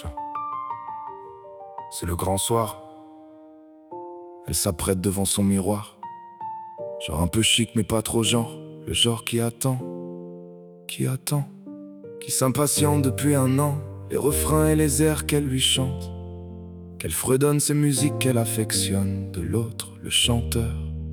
C'est le grand soir. Elle s'apprête devant son miroir. Genre un peu chic mais pas trop genre. Le genre qui attend, qui s'impatiente depuis un an. Les refrains et les airs qu'elle lui chante, qu'elle fredonne ces musiques qu'elle affectionne. De l'autre, le chanteur.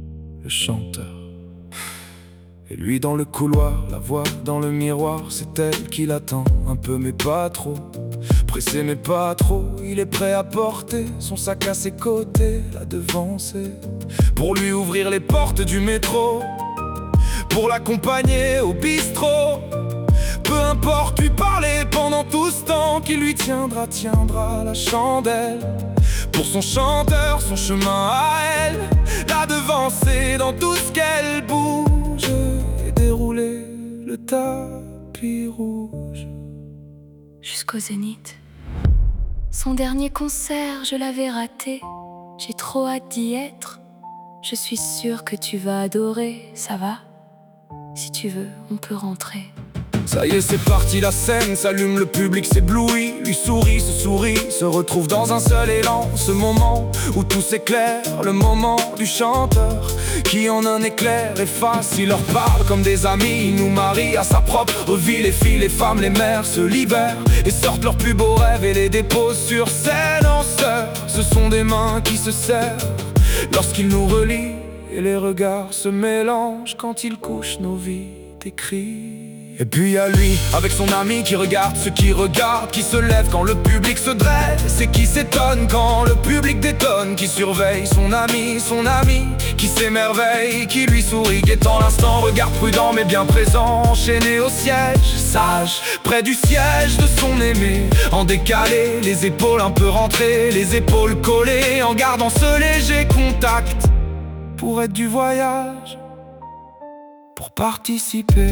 Et lui dans le couloir, la voix dans le miroir. C'est elle qui l'attend, un peu mais pas trop. Pressé mais pas trop, il est prêt à porter son sac à ses côtés, la devancer, pour lui ouvrir les portes du métro, pour l'accompagner au bistrot. Peu importe lui parler pendant tout ce temps, qui lui tiendra la chandelle. Pour son chanteur, son chemin à elle, la devancer dans tout ce qu'elle bouge et dérouler le tapis rouge. Jusqu'au Zénith. Son dernier concert, je l'avais raté. J'ai trop hâte d'y être. Je suis sûre que tu vas adorer, ça va? Si tu veux, on peut rentrer. Ça y est, c'est parti, la scène s'allume, le public s'éblouit, lui sourit, se retrouve dans un seul élan. Ce moment où tout s'éclaire, le moment du chanteur qui en un éclair efface. Il leur parle comme des amis, il nous marie à sa propre vie. Les filles, les femmes, les mères se libèrent et sortent leurs plus beaux rêves et les déposent sur scène en sœurs. Ce sont des mains qui se serrent lorsqu'il nous relie, et les regards se mélangent quand il couche nos vies d'écrit. Et puis y a lui, avec son ami qui regarde ceux qui regardent, qui se lève quand le public se dresse et qui s'étonne quand le public détonne, qui surveille son ami, qui s'émerveille, qui lui sourit, guettant l'instant, regard prudent mais bien présent, enchaîné au siège, sage, près du siège de son aimé, en décalé, les épaules un peu rentrées, les épaules collées, en gardant ce léger contact, pour être du voyage, pour participer.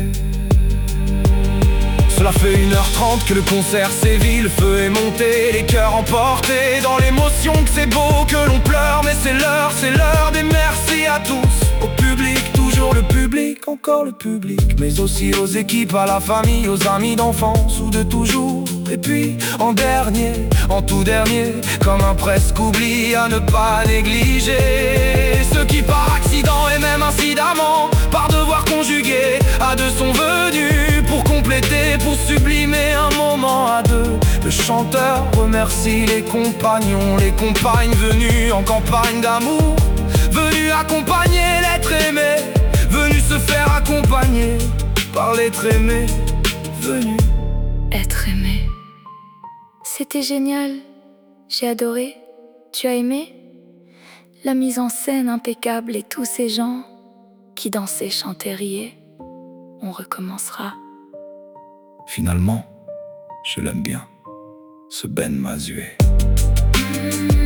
Cela fait 1h30 que le concert sévit, le feu est monté, les cœurs emportés dans l'émotion, que c'est beau, que l'on pleure, mais c'est l'heure des merci à tous. Au public, toujours le public, encore le public, mais aussi aux équipes, à la famille, aux amis d'enfance ou de toujours. Et puis, en dernier, en tout dernier, comme un presque oubli à ne pas négliger, ceux qui par accident et même incidemment, par devoir conjugué, à deux sont venus pour compléter, pour sublimer un moment à deux. Le chanteur remercie les compagnons, les compagnes venues en campagne d'amour, venues accompagner l'être aimé, venues se faire accompagner par l'être aimé, venues être aimé. C'était génial, j'ai adoré. Tu as aimé? La mise en scène impeccable et tous ces gens qui dansaient, chantaient, riaient. On recommencera. Finalement, je l'aime bien, ce Ben Mazué.